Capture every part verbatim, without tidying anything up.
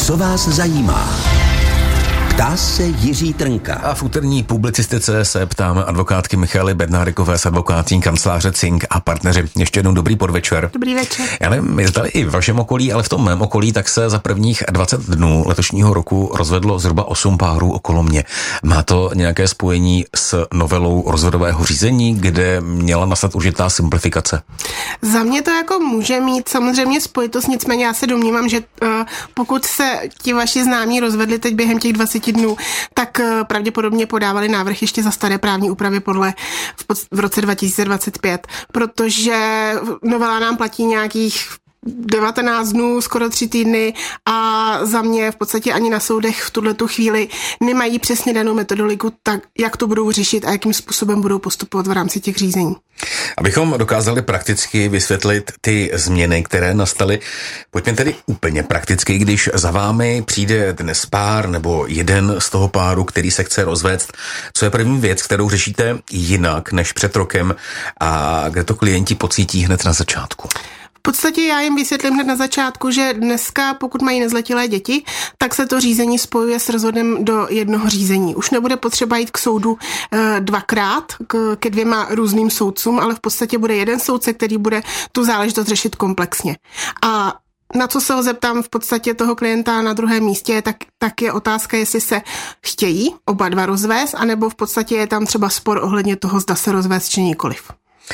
Co vás zajímá? Ptá se Jiří Trnka. A v úterní publicistice se ptáme advokátky Michaely Bednárikové z advokátní kanceláře Cink a partneři. Ještě jednou dobrý podvečer. Dobrý večer. Já nevím, jestli i v vašem okolí, ale v tom mém okolí tak se za prvních dvacet dnů letošního roku rozvedlo zhruba osm párů okolo mě. Má to nějaké spojení s novelou rozvodového řízení, kde měla nastat určitá simplifikace? Za mě to jako může mít samozřejmě spojitost, nicméně já se domnívám, že uh, pokud se ti vaši známí rozvedli teď během těch dvaceti dnů, tak uh, pravděpodobně podávali návrh ještě za staré právní úpravy podle v, pod, v roce dva tisíce dvacet pět, protože novela nám platí nějakých devatenáct dnů, skoro tři týdny a za mě v podstatě ani na soudech v tuhletu chvíli nemají přesně danou metodologiku, tak jak to budou řešit a jakým způsobem budou postupovat v rámci těch řízení. Abychom dokázali prakticky vysvětlit ty změny, které nastaly, pojďme tedy úplně prakticky, když za vámi přijde dnes pár nebo jeden z toho páru, který se chce rozvést, co je první věc, kterou řešíte jinak než před rokem a kde to klienti pocítí hned na začátku? V podstatě já jim vysvětlím hned na začátku, že dneska, pokud mají nezletilé děti, tak se to řízení spojuje s rozvodem do jednoho řízení. Už nebude potřeba jít k soudu e, dvakrát, k, ke dvěma různým soudcům, ale v podstatě bude jeden soudce, který bude tu záležitost řešit komplexně. A na co se ho zeptám v podstatě toho klienta na druhém místě, tak, tak je otázka, jestli se chtějí oba dva rozvést, anebo v podstatě je tam třeba spor ohledně toho, zda se rozvést či nikoliv.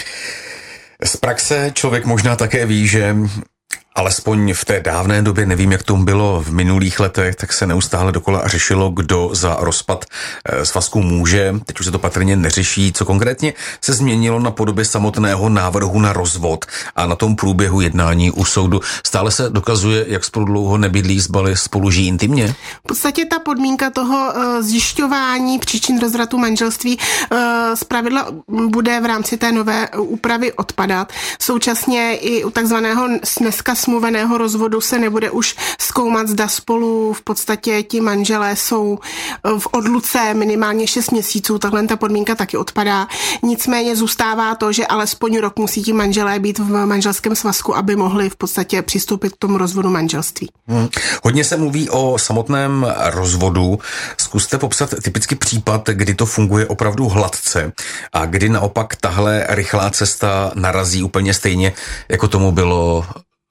Z praxe člověk možná také ví, že alespoň v té dávné době, nevím, jak tomu bylo v minulých letech, tak se neustále dokola řešilo, kdo za rozpad svazku může. Teď už se to patrně neřeší. Co konkrétně se změnilo na podobě samotného návrhu na rozvod a na tom průběhu jednání u soudu? Stále se dokazuje, jak spolu dlouho nebydlí, zbali, spolu žijí intimně? V podstatě ta podmínka toho zjišťování příčin rozvratu manželství zpravidla bude v rámci té nové úpravy odpadat. Současně i u takzvaného dneska smluveného rozvodu se nebude už zkoumat, zda spolu v podstatě ti manželé jsou v odluce minimálně šest měsíců, takhle ta podmínka taky odpadá. Nicméně zůstává to, že alespoň rok musí ti manželé být v manželském svazku, aby mohli v podstatě přistoupit k tomu rozvodu manželství. Hmm. Hodně se mluví o samotném rozvodu. Zkuste popsat typicky případ, kdy to funguje opravdu hladce a kdy naopak tahle rychlá cesta narazí úplně stejně, jako tomu bylo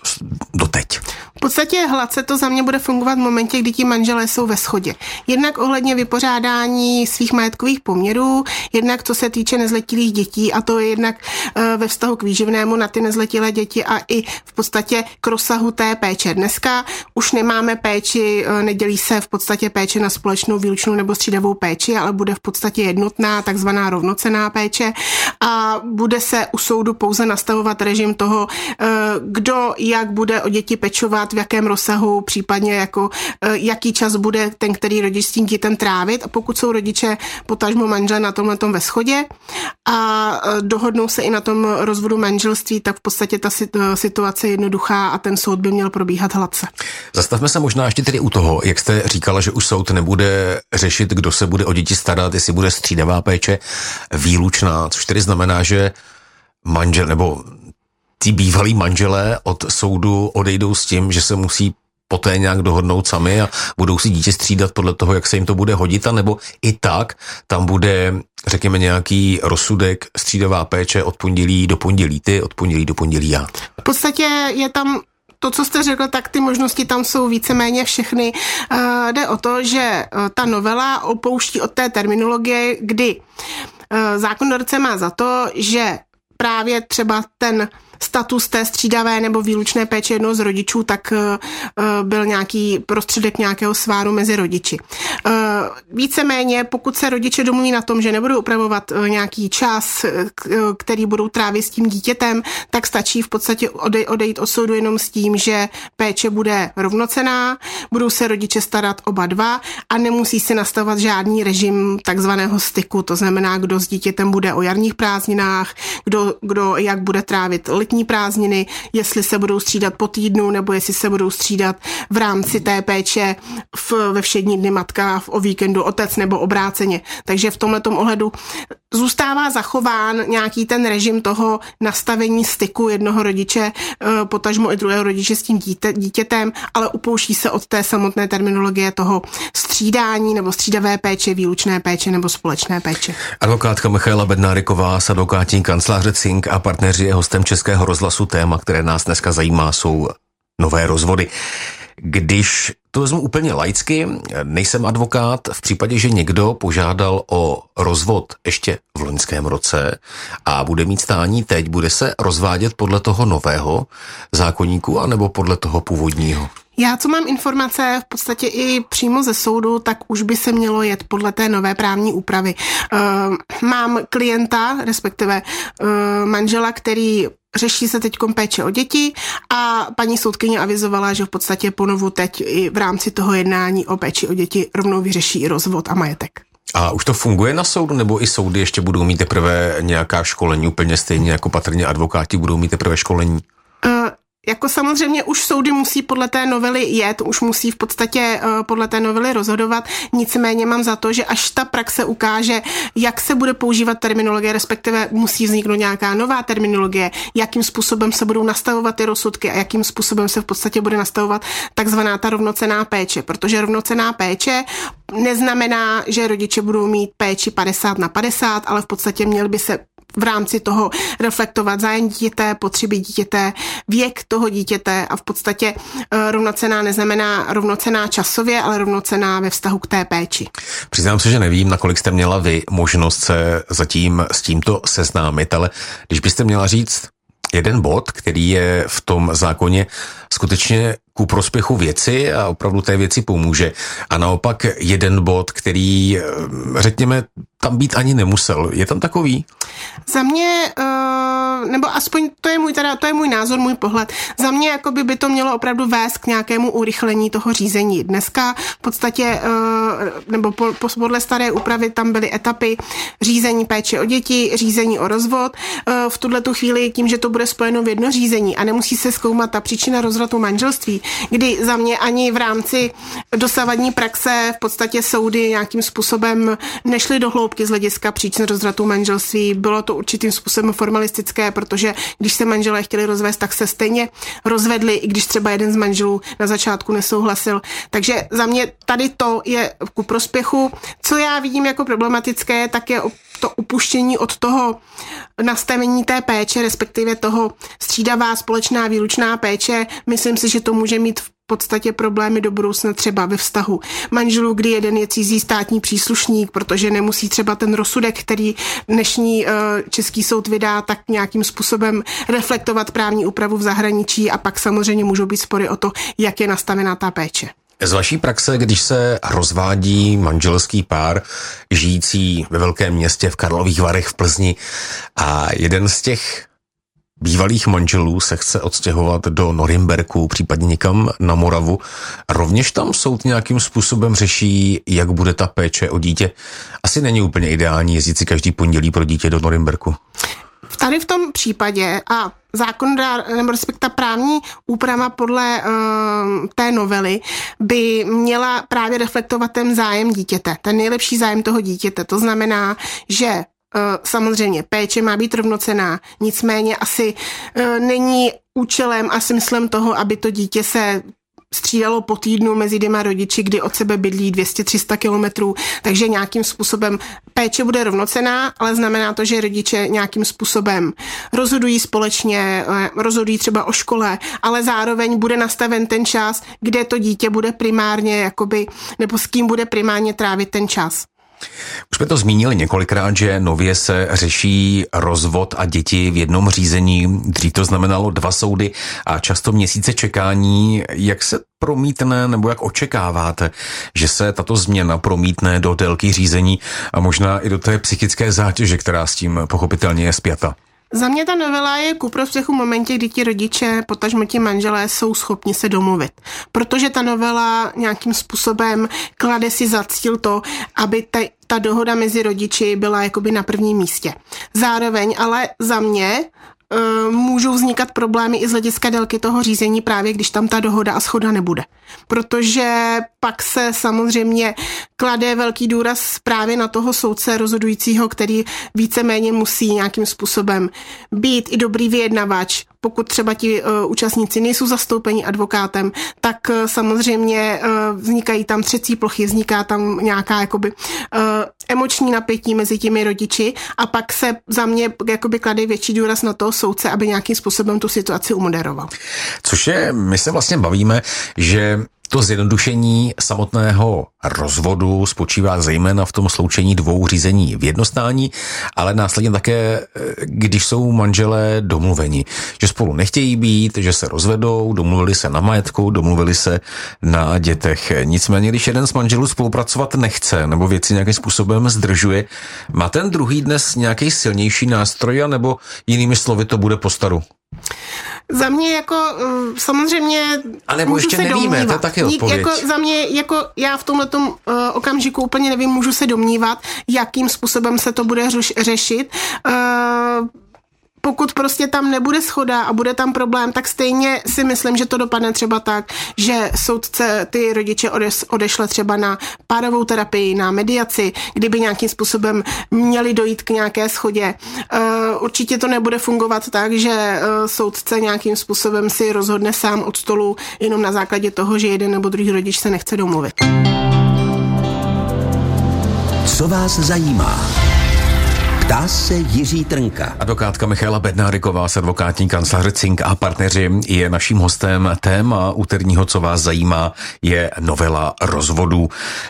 doteď. V podstatě hladce to za mě bude fungovat v momentě, kdy ti manželé jsou ve shodě. Jednak ohledně vypořádání svých majetkových poměrů, jednak co se týče nezletilých dětí, a to je jednak e, ve vztahu k výživnému na ty nezletilé děti a i v podstatě k rozsahu té péče. Dneska už nemáme péči, e, nedělí se v podstatě péče na společnou, výlučnou nebo střídavou péči, ale bude v podstatě jednotná, takzvaná rovnocenná péče a bude se u soudu pouze nastavovat režim toho, e, kdo jak bude o děti pečovat, v jakém rozsahu, případně jako jaký čas bude ten, který rodič s tím dítětem trávit. A pokud jsou rodiče potažmo manželé na tomhle tom ve shodě a dohodnou se i na tom rozvodu manželství, tak v podstatě ta situace je jednoduchá a ten soud by měl probíhat hladce. Zastavme se možná ještě tedy u toho, jak jste říkala, že už soud nebude řešit, kdo se bude o děti starat, jestli bude střídavá péče výlučná, což tedy znamená, že manžel nebo ti bývalí manželé od soudu odejdou s tím, že se musí poté nějak dohodnout sami a budou si dítě střídat podle toho, jak se jim to bude hodit, nebo i tak tam bude, řekněme, nějaký rozsudek, střídavá péče od pondělí do pondělí ty, od pondělí do pondělí já. V podstatě je tam to, co jste řekl, tak ty možnosti tam jsou víceméně všechny. Uh, jde o to, že uh, ta novela opouští od té terminologie, kdy uh, zákonodárce má za to, že právě třeba ten status té střídavé nebo výlučné péče jednoho z rodičů, tak uh, byl nějaký prostředek nějakého sváru mezi rodiči. Uh, víceméně, pokud se rodiče domluví na tom, že nebudou upravovat uh, nějaký čas, uh, který budou trávit s tím dítětem, tak stačí v podstatě odej, odejít od soudu jenom s tím, že péče bude rovnocenná, budou se rodiče starat oba dva a nemusí se nastavovat žádný režim takzvaného styku, to znamená, kdo s dítětem bude o jarních prázdninách, kdo, kdo jak bude trávit letní prázdniny, jestli se budou střídat po týdnu, nebo jestli se budou střídat v rámci té péče v, ve všední dny matka, v, o víkendu otec nebo obráceně. Takže v tomhletom ohledu zůstává zachován nějaký ten režim toho nastavení styku jednoho rodiče, potažmo i druhého rodiče s tím dítě, dítětem, ale upouští se od té samotné terminologie toho střídání nebo střídavé péče, výlučné péče nebo společné péče. Advokátka Michaela Bednáriková z advokátní kanceláře Cink a partneři je hostem Českého rozhlasu. Téma, které nás dneska zajímá, jsou nové rozvody. Když to vezmu úplně laicky, nejsem advokát, v případě, že někdo požádal o rozvod ještě v loňském roce a bude mít stání teď, bude se rozvádět podle toho nového zákoníku anebo podle toho původního? Já, co mám informace v podstatě i přímo ze soudu, tak už by se mělo jet podle té nové právní úpravy. Uh, mám klienta, respektive uh, manžela, který řeší se teď péče o děti a paní soudkyně avizovala, že v podstatě ponovu teď i v rámci toho jednání o péči o děti rovnou vyřeší i rozvod a majetek. A už to funguje na soudu, nebo i soudy ještě budou mít teprve nějaká školení, úplně stejně jako patrně advokáti budou mít teprve školení? Uh, Jako samozřejmě už soudy musí podle té novely jet, už musí v podstatě uh, podle té novely rozhodovat, nicméně mám za to, že až ta praxe ukáže, jak se bude používat terminologie, respektive musí vzniknout nějaká nová terminologie, jakým způsobem se budou nastavovat ty rozsudky a jakým způsobem se v podstatě bude nastavovat takzvaná ta rovnocenná péče, protože rovnocenná péče neznamená, že rodiče budou mít péči padesát na padesát, ale v podstatě měl by se v rámci toho reflektovat zájem dítěte, potřeby dítěte, věk toho dítěte a v podstatě rovnocenná neznamená rovnocenná časově, ale rovnocenná ve vztahu k té péči. Přiznám se, že nevím, nakolik jste měla vy možnost se zatím s tímto seznámit, ale když byste měla říct jeden bod, který je v tom zákoně skutečně ku prospěchu věci a opravdu té věci pomůže. A naopak jeden bod, který, řekněme, tam být ani nemusel. Je tam takový? Za mě, nebo aspoň to je můj, teda, to je můj názor, můj pohled. Za mě jakoby by to mělo opravdu vést k nějakému urychlení toho řízení. Dneska v podstatě, nebo podle staré úpravy tam byly etapy řízení péče o děti, řízení o rozvod. V tuhletu chvíli tím, že to bude spojeno v jedno řízení a nemusí se zkoumat ta příčina rozvratu manželství, kdy za mě ani v rámci dosavadní praxe v podstatě soudy nějakým způsobem nešly do hloubky z hlediska příčin rozvratu manželství. Bylo to určitým způsobem formalistické, protože když se manželé chtěli rozvést, tak se stejně rozvedli, i když třeba jeden z manželů na začátku nesouhlasil. Takže za mě tady to je ku prospěchu. Co já vidím jako problematické, tak je to upuštění od toho nastavení té péče, respektive toho střídavá společná výlučná péče. Myslím si, že to může mít v podstatě problémy do budoucna třeba ve vztahu manželů, kdy jeden je cizí státní příslušník, protože nemusí třeba ten rozsudek, který dnešní uh, český soud vydá, tak nějakým způsobem reflektovat právní úpravu v zahraničí a pak samozřejmě můžou být spory o to, jak je nastavená ta péče. Z vaší praxe, když se rozvádí manželský pár žijící ve velkém městě v Karlových Varech v Plzni a jeden z těch bývalých manželů se chce odstěhovat do Norimberku, případně někam na Moravu, rovněž tam soud nějakým způsobem řeší, jak bude ta péče o dítě. Asi není úplně ideální jezdit si každý pondělí pro dítě do Norimberku. Tady v tom případě a zákonodár, nebo respektive ta právní úprava podle uh, té novely by měla právě reflektovat ten zájem dítěte, ten nejlepší zájem toho dítěte. To znamená, že uh, samozřejmě péče má být rovnocenná, nicméně asi uh, není účelem a smyslem toho, aby to dítě se střídalo po týdnu mezi dvěma rodiči, kdy od sebe bydlí dvě stě až tři sta kilometrů, takže nějakým způsobem péče bude rovnocenná, ale znamená to, že rodiče nějakým způsobem rozhodují společně, rozhodují třeba o škole, ale zároveň bude nastaven ten čas, kde to dítě bude primárně, jakoby, nebo s kým bude primárně trávit ten čas. Už jsme to zmínili několikrát, že nově se řeší rozvod a děti v jednom řízení. Dřív to znamenalo dva soudy a často měsíce čekání. Jak se promítne nebo jak očekáváte, že se tato změna promítne do délky řízení a možná i do té psychické zátěže, která s tím pochopitelně je spjata? Za mě ta novela je ku prospěchu v momentě, kdy ti rodiče, potažmo ti manželé jsou schopni se domluvit. Protože ta novela nějakým způsobem klade si za cíl to, aby ta, ta dohoda mezi rodiči byla jakoby na prvním místě. Zároveň ale za mě můžou vznikat problémy i z hlediska délky toho řízení právě, když tam ta dohoda a shoda nebude. Protože pak se samozřejmě klade velký důraz právě na toho soudce rozhodujícího, který víceméně musí nějakým způsobem být i dobrý vyjednavač. Pokud třeba ti uh, účastníci nejsou zastoupeni advokátem, tak uh, samozřejmě uh, vznikají tam třecí plochy, vzniká tam nějaká jakoby uh, emoční napětí mezi těmi rodiči a pak se za mě jakoby klade větší důraz na toho soudce, aby nějakým způsobem tu situaci umoderoval. Což je, my se vlastně bavíme, že to zjednodušení samotného rozvodu spočívá zejména v tom sloučení dvou řízení v jednostání, ale následně také, když jsou manželé domluveni, že spolu nechtějí být, že se rozvedou, domluvili se na majetku, domluvili se na dětech. Nicméně, když jeden z manželů spolupracovat nechce nebo věci nějakým způsobem zdržuje, má ten druhý dnes nějaký silnější nástroj, nebo jinými slovy to bude po staru? Za mě jako samozřejmě a nebo ještě nevíme, domnívat. To je taky odpověď. Jako za mě, jako já v tomhletom uh, okamžiku úplně nevím, můžu se domnívat, jakým způsobem se to bude řeš, řešit. Uh, Pokud prostě tam nebude shoda a bude tam problém, tak stejně si myslím, že to dopadne třeba tak, že soudce ty rodiče odešle třeba na párovou terapii, na mediaci, kdyby nějakým způsobem měli dojít k nějaké shodě. Určitě to nebude fungovat tak, že soudce nějakým způsobem si rozhodne sám od stolu jenom na základě toho, že jeden nebo druhý rodič se nechce domluvit. Co vás zajímá? Ptá se Jiří Trnka. Advokátka Michaela Bednáriková z advokátní kanceláře Cink a partneři je naším hostem. Téma úterního Co vás zajímá je novela rozvodů.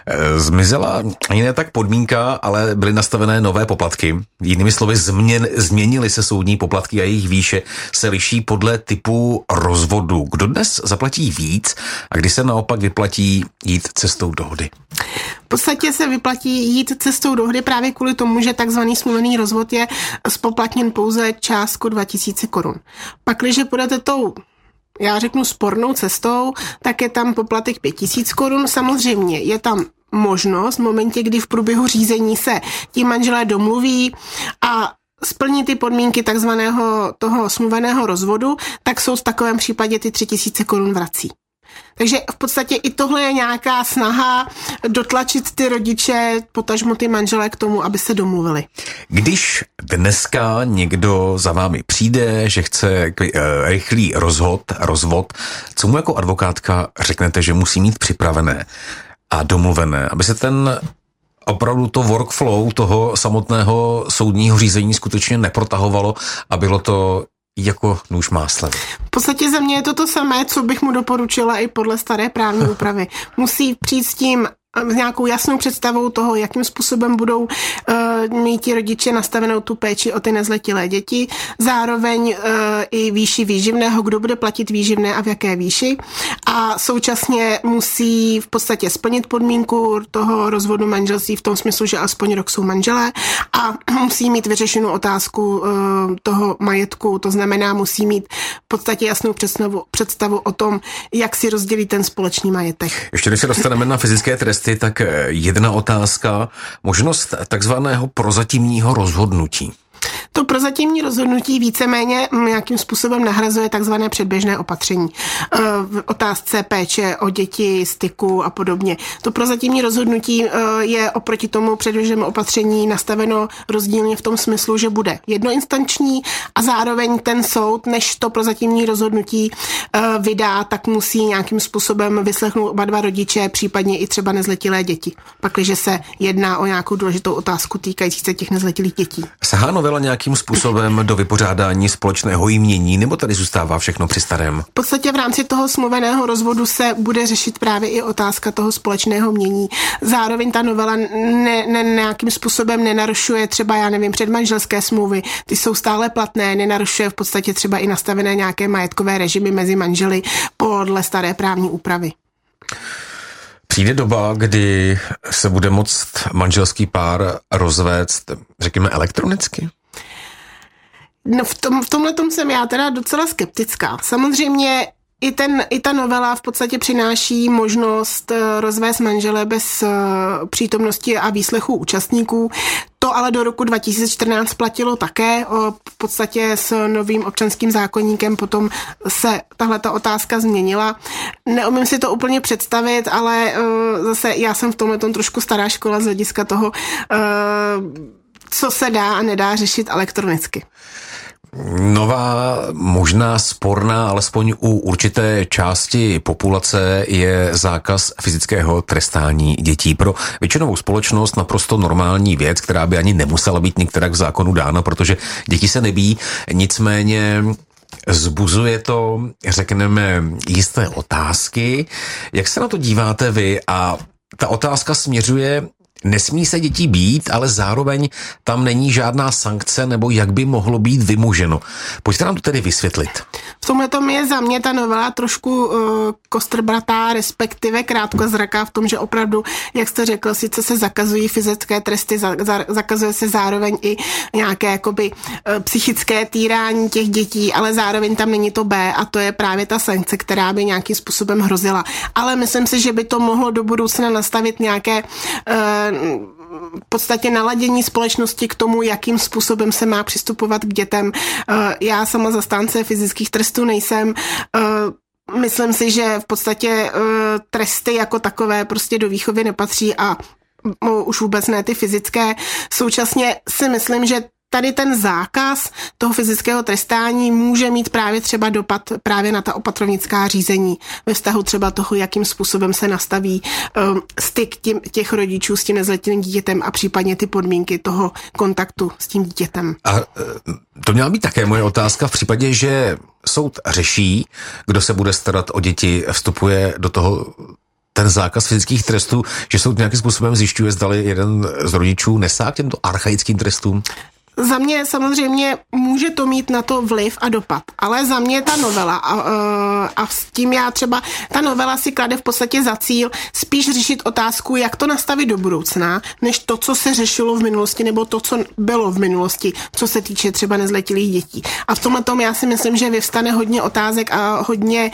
Zmizela jiné tak podmínka, ale byly nastavené nové poplatky. Jinými slovy, změn, změnily se soudní poplatky a jejich výše se liší podle typu rozvodu. Kdo dnes zaplatí víc a kdy se naopak vyplatí jít cestou dohody? V podstatě se vyplatí jít cestou dohody právě kvůli tomu, že takzvaný smluvený rozvod je spoplatněn pouze částku dva tisíce korun. Pakliže půjdete tou, já řeknu, spornou cestou, tak je tam poplatek pět tisíc korun. Samozřejmě je tam možnost v momentě, kdy v průběhu řízení se ti manželé domluví a splní ty podmínky takzvaného toho smluveného rozvodu, tak soud v takovém případě ty tři tisíce korun vrací. Takže v podstatě i tohle je nějaká snaha dotlačit ty rodiče, potažmo ty manželé k tomu, aby se domluvili. Když dneska někdo za vámi přijde, že chce rychlý rozhod, rozvod, co mu jako advokátka řeknete, že musí mít připravené a domluvené, aby se ten opravdu to workflow toho samotného soudního řízení skutečně neprotahovalo a bylo to jako nůž máslem? V podstatě za mě je to to samé, co bych mu doporučila i podle staré právní úpravy. Musí přijít s tím s nějakou jasnou představou toho, jakým způsobem budou uh, mít ti rodiče nastavenou tu péči o ty nezletilé děti, zároveň uh, i výši výživného, kdo bude platit výživné a v jaké výši, a současně musí v podstatě splnit podmínku toho rozvodu manželství v tom smyslu, že aspoň rok jsou manželé, a musí mít vyřešenou otázku uh, toho majetku, to znamená, musí mít v podstatě jasnou představu, představu o tom, jak si rozdělí ten společný majetek. Ještě než se dostaneme na fyzické tresty, tak jedna otázka, možnost takzvaného prozatímního rozhodnutí. To prozatímní rozhodnutí víceméně nějakým způsobem nahrazuje takzvané předběžné opatření v otázce péče o děti, styku a podobně. To prozatímní rozhodnutí je oproti tomu předběžnému opatření nastaveno rozdílně v tom smyslu, že bude jednoinstanční a zároveň ten soud, než to prozatímní rozhodnutí vydá, tak musí nějakým způsobem vyslechnout oba dva rodiče, případně i třeba nezletilé děti. Pakliže se jedná o nějakou důležitou otázku týkající se těch nezletilých dětí. Sahá novela nějakým způsobem do vypořádání společného jmění, nebo tady zůstává všechno při starém? V podstatě v rámci toho smluveného rozvodu se bude řešit právě i otázka toho společného jmění. Zároveň ta novela ne, ne, nějakým způsobem nenarušuje třeba, já nevím, předmanželské smlouvy, ty jsou stále platné, nenarušuje v podstatě třeba i nastavené nějaké majetkové režimy mezi manželi podle staré právní úpravy. Přijde doba, kdy se bude moct manželský pár rozvést, řekněme, elektronicky? No v, tom, v tomhletom jsem já teda docela skeptická. Samozřejmě i, ten, i ta novela v podstatě přináší možnost rozvést manžele bez přítomnosti a výslechu účastníků. To ale do roku dva tisíce čtrnáct platilo také. V podstatě s novým občanským zákoníkem potom se tahleta otázka změnila. Neumím si to úplně představit, ale zase já jsem v tomhle tom trošku stará škola z hlediska toho, co se dá a nedá řešit elektronicky. Nová, možná sporná, alespoň u určité části populace je zákaz fyzického trestání dětí. Pro většinovou společnost naprosto normální věc, která by ani nemusela být některak v zákonu dána, protože děti se nebíjí, nicméně zbuzuje to, řekneme, jisté otázky. Jak se na to díváte vy? A ta otázka směřuje: nesmí se děti bít, ale zároveň tam není žádná sankce, nebo jak by mohlo být vymoženo. Pojďte nám to tedy vysvětlit. V tomhle tom je za mě ta novela trošku uh, kostrbratá, respektive krátkozraká v tom, že opravdu, jak jste řekl, sice se zakazují fyzické tresty, za, za, zakazuje se zároveň i nějaké jakoby uh, psychické týrání těch dětí, ale zároveň tam není to B a to je právě ta sankce, která by nějakým způsobem hrozila. Ale myslím si, že by to mohlo do budoucna nastavit nějaké uh, v podstatě naladění společnosti k tomu, jakým způsobem se má přistupovat k dětem. Já sama zastánce fyzických trestů nejsem. Myslím si, že v podstatě tresty jako takové prostě do výchovy nepatří a už vůbec ne ty fyzické. Současně si myslím, že tady ten zákaz toho fyzického trestání může mít právě třeba dopad právě na ta opatrovnická řízení ve vztahu třeba toho, jakým způsobem se nastaví um, styk tím, těch rodičů s tím nezletilým dítětem a případně ty podmínky toho kontaktu s tím dítětem. A to měla být také moje otázka v případě, že soud řeší, kdo se bude starat o děti, vstupuje do toho ten zákaz fyzických trestů, že soud nějakým způsobem zjišťuje, zdali jeden z rodičů nesá k těmto archaickým trestům? Za mě samozřejmě může to mít na to vliv a dopad, ale za mě ta novela a, a s tím já třeba, ta novela si klade v podstatě za cíl spíš řešit otázku, jak to nastavit do budoucna, než to, co se řešilo v minulosti, nebo to, co bylo v minulosti, co se týče třeba nezletilých dětí. A v tomhle tom já si myslím, že vyvstane hodně otázek a hodně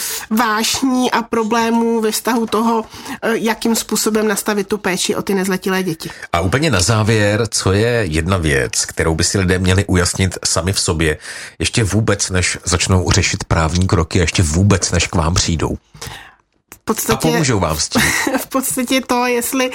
vášní a problémů ve vztahu toho, jakým způsobem nastavit tu péči o ty nezletilé děti. A úplně na závěr, co je jedna věc, kterou by si lidé měli ujasnit sami v sobě, ještě vůbec, než začnou řešit právní kroky, ještě vůbec, než k vám přijdou. V podstatě, a pomůžou vám s tím. V podstatě to, jestli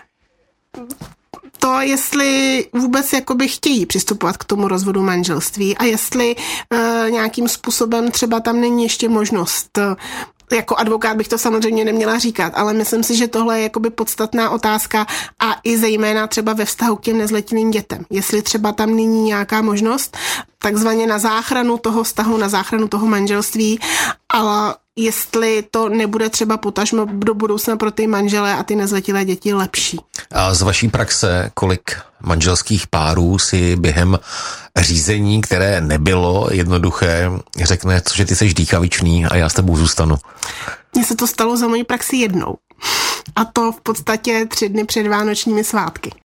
to, jestli vůbec jakoby chtějí přistupovat k tomu rozvodu manželství a jestli e, nějakým způsobem třeba tam není ještě možnost. Jako advokát bych to samozřejmě neměla říkat, ale myslím si, že tohle je jakoby podstatná otázka a i zejména třeba ve vztahu k těm nezletilým dětem. Jestli třeba tam není nějaká možnost takzvaně na záchranu toho vztahu, na záchranu toho manželství, ale jestli to nebude třeba potažmo do budoucna pro ty manžele a ty nezletilé děti lepší. A z vaší praxe, kolik manželských párů si během řízení, které nebylo jednoduché, řekne, cože ty seš dýchavičný a já s tebou zůstanu? Mně se to stalo za mojí praxi jednou. A to v podstatě tři dny před vánočními svátky.